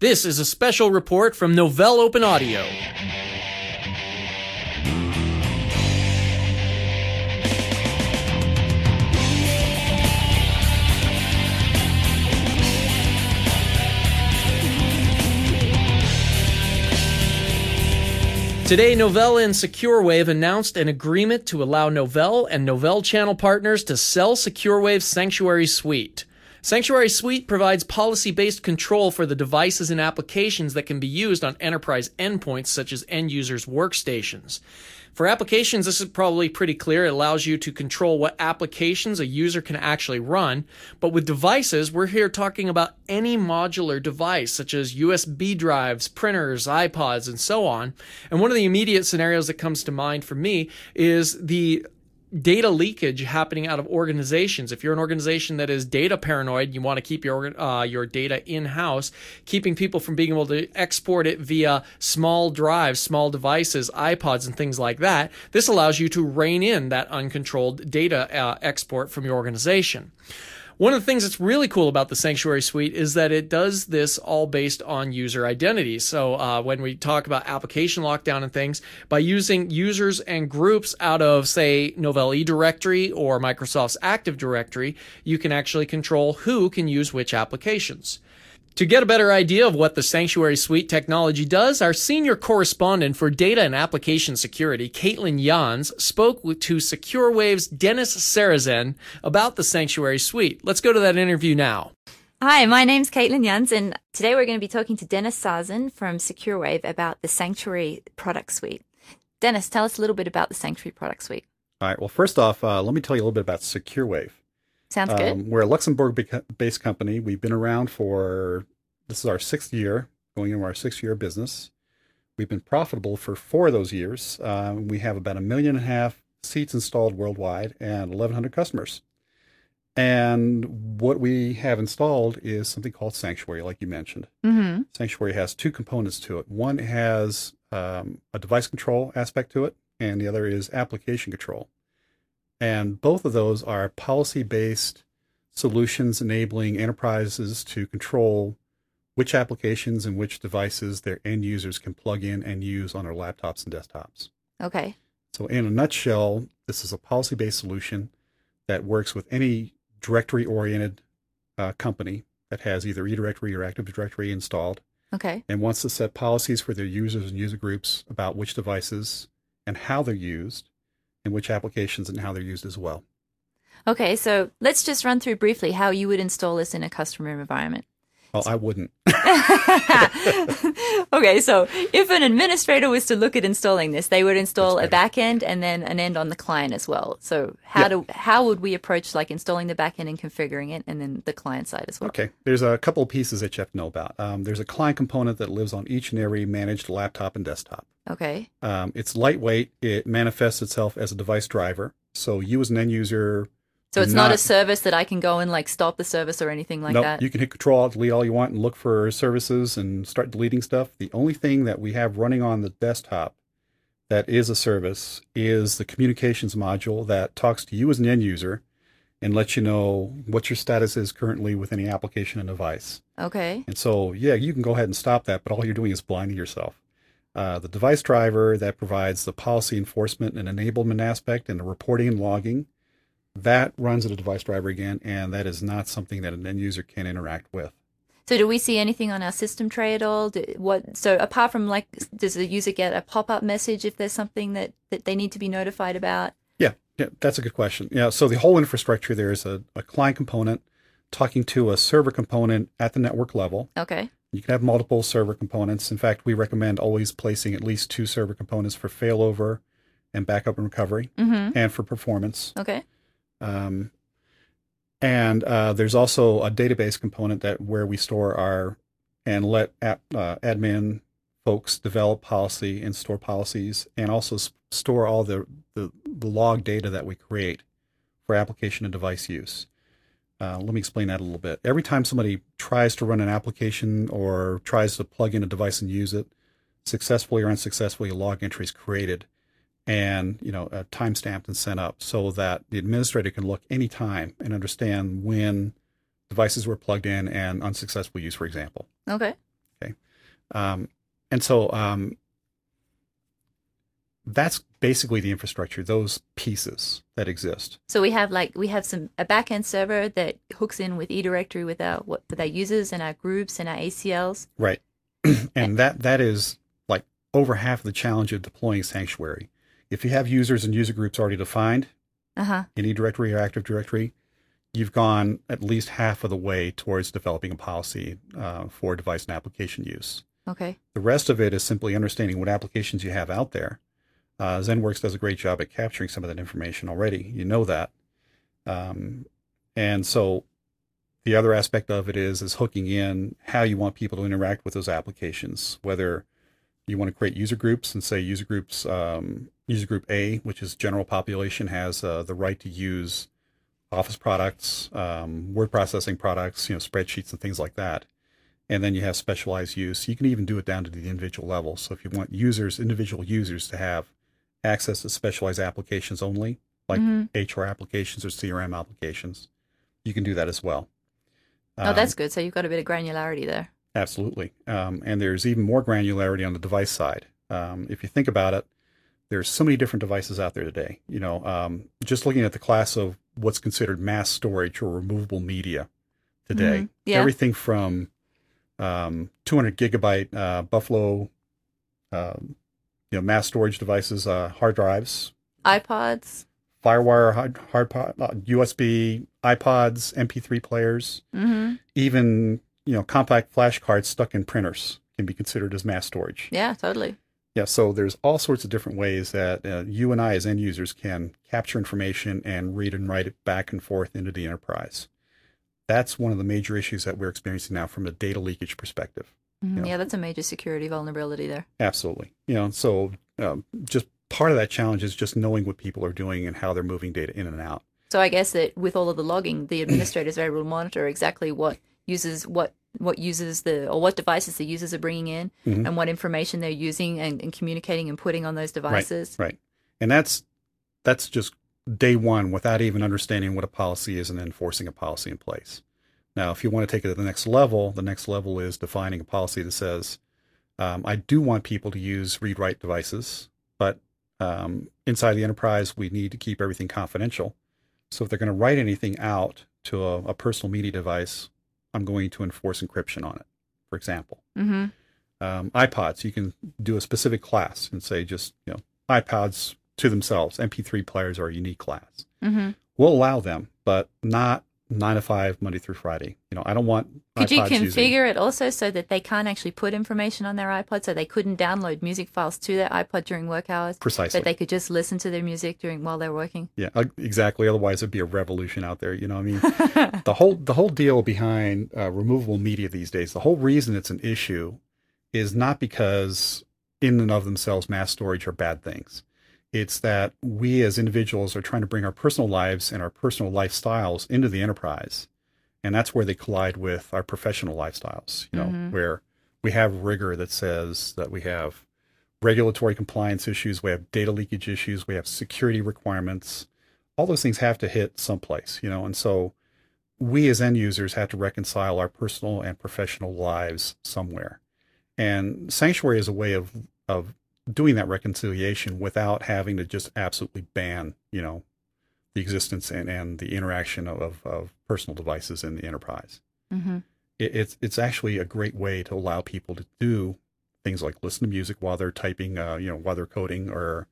This is a special report from Novell Open Audio. Today, Novell and SecureWave announced an agreement to allow Novell and Novell channel partners to sell SecureWave's Sanctuary Suite. Sanctuary Suite provides policy-based control for the devices and applications that can be used on enterprise endpoints such as end users' workstations. For applications, this is probably pretty clear. It allows you to control what applications a user can actually run. But with devices, we're here talking about any modular device, such as USB drives, printers, iPods, and so on. And one of the immediate scenarios that comes to mind for me is the data leakage happening out of organizations. If you're an organization that is data paranoid, you want to keep your data in-house, keeping people from being able to export it via small drives, small devices, iPods, and things like that. This allows you to rein in that uncontrolled data export from your organization. One of the things that's really cool about the Sanctuary Suite is that it does this all based on user identity. So when we talk about application lockdown and things, by using users and groups out of, say, Novell eDirectory or Microsoft's Active Directory, you can actually control who can use which applications. To get a better idea of what the Sanctuary Suite technology does, our senior correspondent for data and application security, Caitlin Jans, spoke to SecureWave's Dennis Sarazen about the Sanctuary Suite. Let's go to that interview now. Hi, my name's Caitlin Jans, and today we're going to be talking to Dennis Sarazen from SecureWave about the Sanctuary product suite. Dennis, tell us a little bit about the Sanctuary product suite. All right. Well, first off, let me tell you a little bit about SecureWave. Sounds good. We're a Luxembourg-based company. We've been around this is our 6th year, going into our 6th year of business. We've been profitable for 4 of those years. We have about 1.5 million seats installed worldwide and 1,100 customers. And what we have installed is something called Sanctuary, like you mentioned. Mm-hmm. Sanctuary has 2 components to it. One has a device control aspect to it, and the other is application control. And both of those are policy-based solutions enabling enterprises to control which applications and which devices their end users can plug in and use on their laptops and desktops. Okay. So in a nutshell, this is a policy-based solution that works with any directory-oriented company that has either eDirectory or Active Directory installed. Okay. And wants to set policies for their users and user groups about which devices and how they're used, and which applications and how they're used as well. Okay, so let's just run through briefly how you would install this in a customer environment. Well, I wouldn't. Okay, so if an administrator was to look at installing this, they would install a back end and then an end on the client as well. So how would we approach like installing the back end and configuring it, and then the client side as well? Okay, there's a couple of pieces that you have to know about. There's a client component that lives on each and every managed laptop and desktop. Okay. It's lightweight. It manifests itself as a device driver. So you as an end user... So it's not a service that I can go and like stop the service or anything like that? You can hit Control-Alt, delete all you want and look for services and start deleting stuff. The only thing that we have running on the desktop that is a service is the communications module that talks to you as an end user and lets you know what your status is currently with any application and device. Okay. And so, yeah, you can go ahead and stop that, but all you're doing is blinding yourself. The device driver that provides the policy enforcement and enablement aspect and the reporting and logging, that runs at a device driver again, and that is not something that an end user can interact with. So do we see anything on our system tray at all? So apart from like, does the user get a pop-up message if there's something that they need to be notified about? Yeah, that's a good question. Yeah, so the whole infrastructure there is a client component talking to a server component at the network level. Okay. You can have multiple server components. In fact, we recommend always placing at least 2 server components for failover and backup and recovery, and for performance. Okay. And there's also a database component where we store and let admin folks develop policy and store policies, and also store all the log data that we create for application and device use. Let me explain that a little bit. Every time somebody tries to run an application or tries to plug in a device and use it, successfully or unsuccessfully, a log entry is created and time-stamped and sent up so that the administrator can look anytime and understand when devices were plugged in and unsuccessful use, for example. Okay. Okay. And so that's basically the infrastructure, those pieces that exist. So we have a backend server that hooks in with eDirectory with our users and our groups and our ACLs. Right. And that is like over half of the challenge of deploying Sanctuary. If you have users and user groups already defined in eDirectory or Active Directory, you've gone at least half of the way towards developing a policy for device and application use. Okay. The rest of it is simply understanding what applications you have out there. ZenWorks does a great job at capturing some of that information already. You know that. And so the other aspect of it is hooking in how you want people to interact with those applications, whether you want to create user groups and say user group A, which is general population, has the right to use Office products, word processing products, spreadsheets and things like that. And then you have specialized use. You can even do it down to the individual level. So if you want individual users to have access to specialized applications only, like HR applications or CRM applications, you can do that as well. That's good. So you've got a bit of granularity there. Absolutely. And there's even more granularity on the device side. If you think about it, there's so many different devices out there today. Just looking at the class of what's considered mass storage or removable media today, everything from 200 gigabyte Buffalo, mass storage devices, hard drives, iPods, FireWire, USB, iPods, MP3 players, even compact flash cards stuck in printers can be considered as mass storage. Yeah, totally. Yeah, so there's all sorts of different ways that you and I as end users can capture information and read and write it back and forth into the enterprise. That's one of the major issues that we're experiencing now from a data leakage perspective. Yeah, that's a major security vulnerability there. Absolutely. So just part of that challenge is just knowing what people are doing and how they're moving data in and out. So I guess that with all of the logging, the administrators are able to monitor exactly what devices the users are bringing in and what information they're using and communicating and putting on those devices. Right. And that's just day one without even understanding what a policy is and enforcing a policy in place. Now, if you want to take it to the next level is defining a policy that says, I do want people to use read-write devices, but inside the enterprise, we need to keep everything confidential. So if they're going to write anything out to a personal media device, I'm going to enforce encryption on it, for example. iPods, you can do a specific class and say just, iPods to themselves, MP3 players are a unique class. We'll allow them, but not 9 to 5, Monday through Friday. I don't want Could iPods you configure it also so that they can't actually put information on their iPod, so they couldn't download music files to their iPod during work hours? Precisely. But they could just listen to their music while they're working? Yeah, exactly. Otherwise, it'd be a revolution out there. The whole deal behind removable media these days, the whole reason it's an issue is not because in and of themselves mass storage are bad things. It's that we as individuals are trying to bring our personal lives and our personal lifestyles into the enterprise. And that's where they collide with our professional lifestyles, where we have rigor that says that we have regulatory compliance issues, we have data leakage issues, we have security requirements. All those things have to hit someplace, and so we as end users have to reconcile our personal and professional lives somewhere. And Sanctuary is a way of doing that reconciliation without having to just absolutely ban, the existence and the interaction of personal devices in the enterprise. It's actually a great way to allow people to do things like listen to music while they're typing, while they're coding, or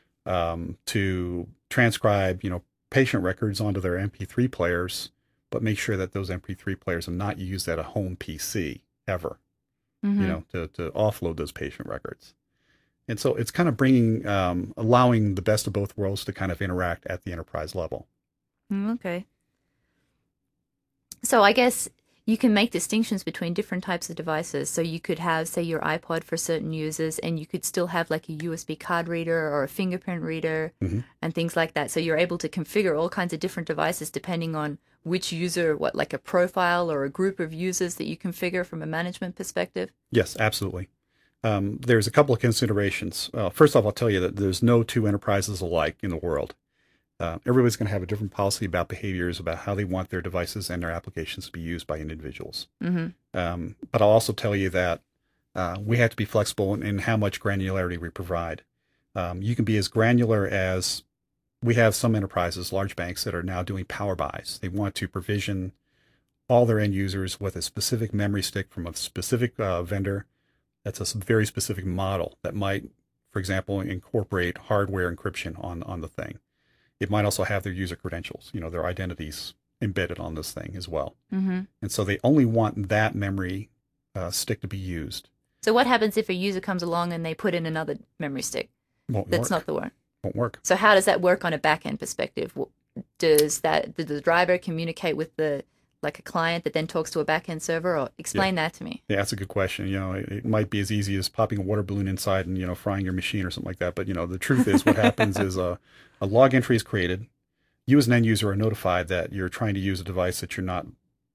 to transcribe, patient records onto their MP3 players, but make sure that those MP3 players are not used at a home PC ever, to offload those patient records. And so it's kind of allowing the best of both worlds to kind of interact at the enterprise level. Okay. So I guess you can make distinctions between different types of devices. So you could have, say, your iPod for certain users, and you could still have like a USB card reader or a fingerprint reader and things like that. So you're able to configure all kinds of different devices depending on which user, like a profile or a group of users that you configure from a management perspective. Yes, absolutely. There's a couple of considerations. First off, I'll tell you that there's no two enterprises alike in the world. Everybody's going to have a different policy about behaviors, about how they want their devices and their applications to be used by individuals. But I'll also tell you that We have to be flexible in how much granularity we provide. You can be as granular as we have some enterprises, large banks that are now doing power buys. They want to provision all their end users with a specific memory stick from a specific vendor. That's a very specific model that might, for example, incorporate hardware encryption on the thing. It might also have their user credentials, their identities embedded on this thing as well. Mm-hmm. And so they only want that memory stick to be used. So what happens if a user comes along and they put in another memory stick that's not the one? Won't work. So how does that work on a back-end perspective? Does the driver communicate with a client that then talks to a back-end server, or explain that to me? Yeah, that's a good question. It might be as easy as popping a water balloon inside and, frying your machine or something like that. But, the truth is what happens is a log entry is created. You as an end user are notified that you're trying to use a device that you're not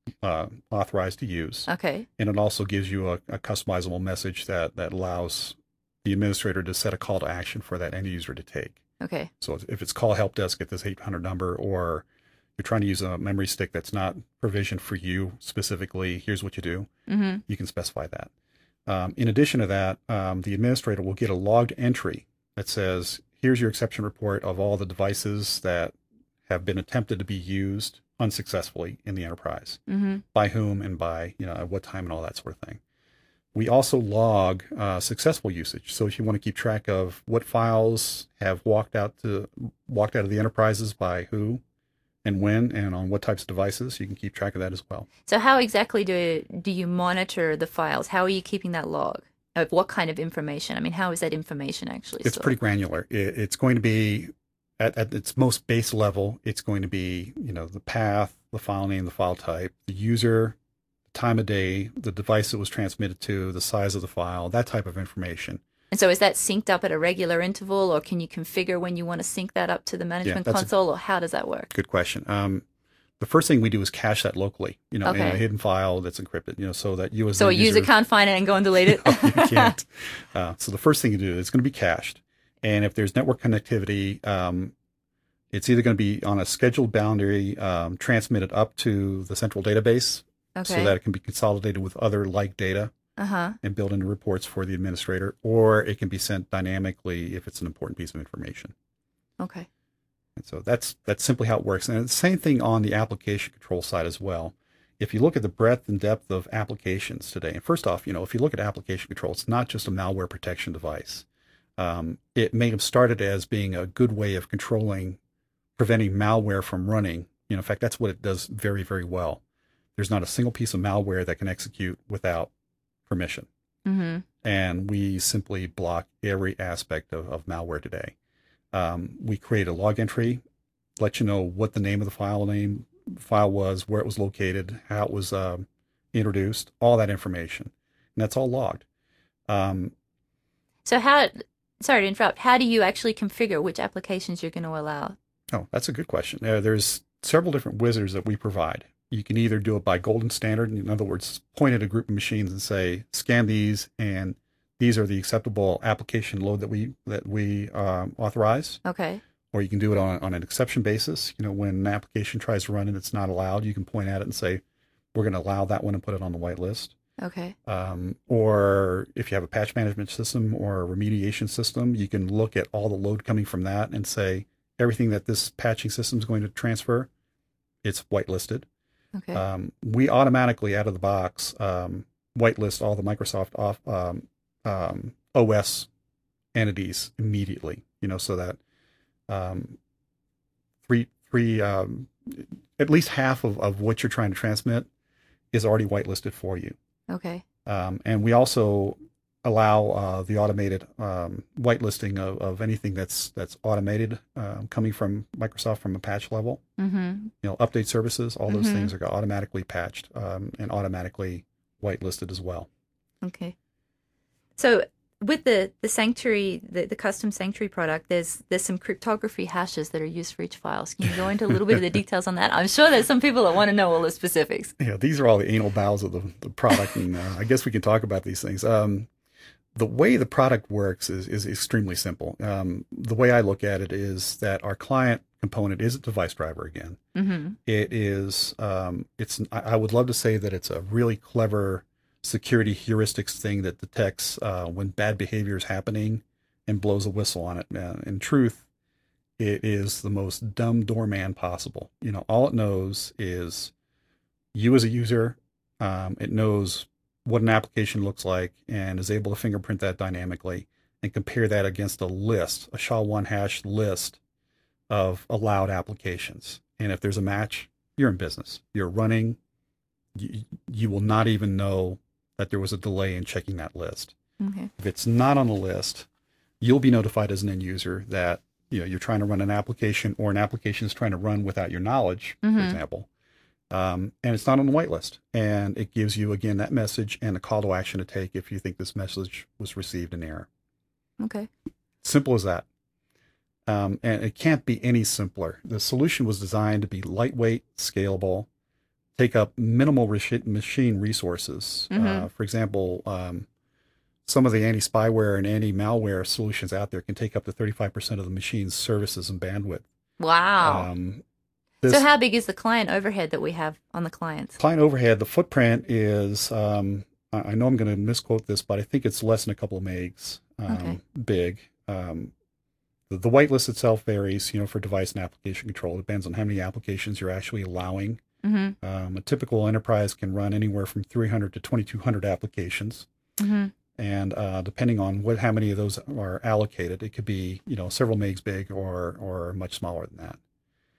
authorized to use. Okay. And it also gives you a customizable message that allows the administrator to set a call to action for that end user to take. Okay. So if it's call help desk at this 800 number, or you're trying to use a memory stick that's not provisioned for you specifically, here's what you do. Mm-hmm. You can specify that. In addition to that, the administrator will get a logged entry that says, here's your exception report of all the devices that have been attempted to be used unsuccessfully in the enterprise, mm-hmm. by whom and by, at what time and all that sort of thing. We also log successful usage. So if you want to keep track of what files have walked out of the enterprises by who and when and on what types of devices, you can keep track of that as well. So how exactly do you monitor the files? How are you keeping that log? Of what kind of information? I mean, how is that information actually stored? It's pretty granular. It's going to be at its most base level. It's going to be, the path, the file name, the file type, the user, the time of day, the device it was transmitted to, the size of the file, that type of information. And so is that synced up at a regular interval, or can you configure when you want to sync that up to the management console, or how does that work? Good question. The first thing we do is cache that locally, in a hidden file that's encrypted, so that you as a user can't find it and go and delete it. No, you can't. So the first thing you do is going to be cached. And if there's network connectivity, it's either going to be on a scheduled boundary, transmitted up to the central database, so that it can be consolidated with other like data and build into reports for the administrator, or it can be sent dynamically if it's an important piece of information. Okay. And so that's simply how it works. And the same thing on the application control side as well. If you look at the breadth and depth of applications today, and first off, if you look at application control, it's not just a malware protection device. It may have started as being a good way of preventing malware from running. In fact, that's what it does very, very well. There's not a single piece of malware that can execute without permission. Mm-hmm. And we simply block every aspect of malware today. We create a log entry, let you know what the name of the file was, where it was located, how it was introduced, all that information. And that's all logged. Sorry to interrupt, how do you actually configure which applications you're going to allow? Oh, that's a good question. There's several different wizards that we provide. You can either do it by golden standard, in other words, point at a group of machines and say, scan these, and these are the acceptable application load that we authorize. Okay. Or you can do it on an exception basis. When an application tries to run and it's not allowed, you can point at it and say, we're going to allow that one and put it on the whitelist. Okay. Or if you have a patch management system or a remediation system, you can look at all the load coming from that and say, everything that this patching system is going to transfer, it's whitelisted. Okay. We automatically, out of the box, whitelist all the Microsoft OS entities immediately. So that at least half of what you're trying to transmit is already whitelisted for you. Okay. And we also allow the automated whitelisting of anything that's automated coming from Microsoft from a patch level. Mm-hmm. Update services, all those things are automatically patched and automatically whitelisted as well. Okay. So with the Sanctuary, the custom Sanctuary product, there's some cryptography hashes that are used for each file. So can you go into a little bit of the details on that? I'm sure there's some people that want to know all the specifics. Yeah, these are all the anal bowels of the product, and I guess we can talk about these things. The way the product works is extremely simple. The way I look at it is that our client component is a device driver again. Mm-hmm. It is, I would love to say that it's a really clever security heuristics thing that detects when bad behavior is happening and blows a whistle on it. In truth, it is the most dumb doorman possible. All it knows is you as a user. It knows what an application looks like and is able to fingerprint that dynamically and compare that against a list, a SHA-1 hash list of allowed applications. And if there's a match, you're in business. You're running. You will not even know that there was a delay in checking that list. Okay. If it's not on the list, you'll be notified as an end user that you're trying to run an application, or an application is trying to run without your knowledge, for example. And it's not on the whitelist. And it gives you, again, that message and a call to action to take if you think this message was received in error. Okay. Simple as that. And it can't be any simpler. The solution was designed to be lightweight, scalable, take up minimal machine resources. For example, some of the anti-spyware and anti-malware solutions out there can take up to 35% of the machine's services and bandwidth. Wow. So how big is the client overhead that we have on the clients? Client overhead, the footprint is, I know I'm going to misquote this, but I think it's less than a couple of megs big. The whitelist itself varies, for device and application control. It depends on how many applications you're actually allowing. A typical enterprise can run anywhere from 300 to 2,200 applications. And depending on how many of those are allocated, it could be, several megs big or much smaller than that.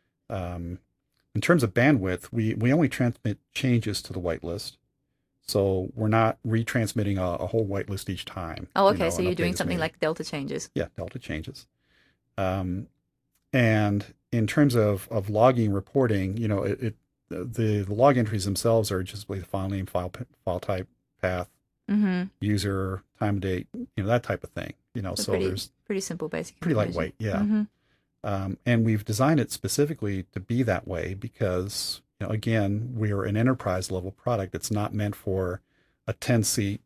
In terms of bandwidth, we only transmit changes to the whitelist. So we're not retransmitting a whole whitelist each time. Oh, okay. So you're doing something like delta changes. Yeah, delta changes. And in terms of logging reporting, the log entries themselves are just the file name, file type, path, user, time and date, that type of thing. So there's pretty simple, basic. Pretty lightweight, yeah. And we've designed it specifically to be that way because, again, we're an enterprise level product. It's not meant for a 10-seat,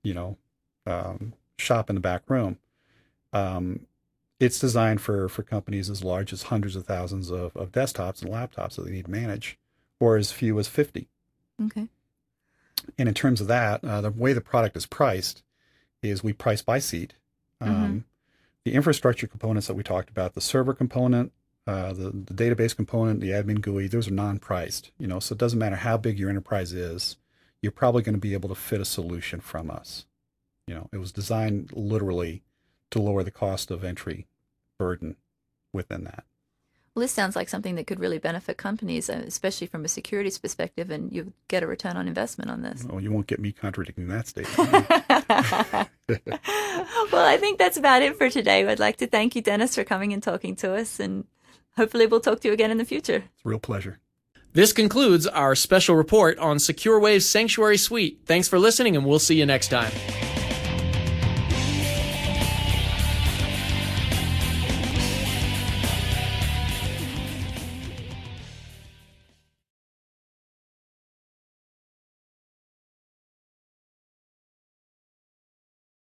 shop in the back room. It's designed for companies as large as hundreds of thousands of desktops and laptops that they need to manage, or as few as 50. Okay. And in terms of that, the way the product is priced is we price by seat. The infrastructure components that we talked about, the server component, the database component, the admin GUI, those are non-priced. So it doesn't matter how big your enterprise is, you're probably going to be able to fit a solution from us. It was designed literally to lower the cost of entry burden within that. Well, this sounds like something that could really benefit companies, especially from a securities perspective, and you get a return on investment on this. Oh, you won't get me contradicting that statement. Well, I think that's about it for today. I'd like to thank you, Dennis, for coming and talking to us, and hopefully we'll talk to you again in the future. It's a real pleasure. This concludes our special report on SecureWave's Sanctuary Suite. Thanks for listening, and we'll see you next time.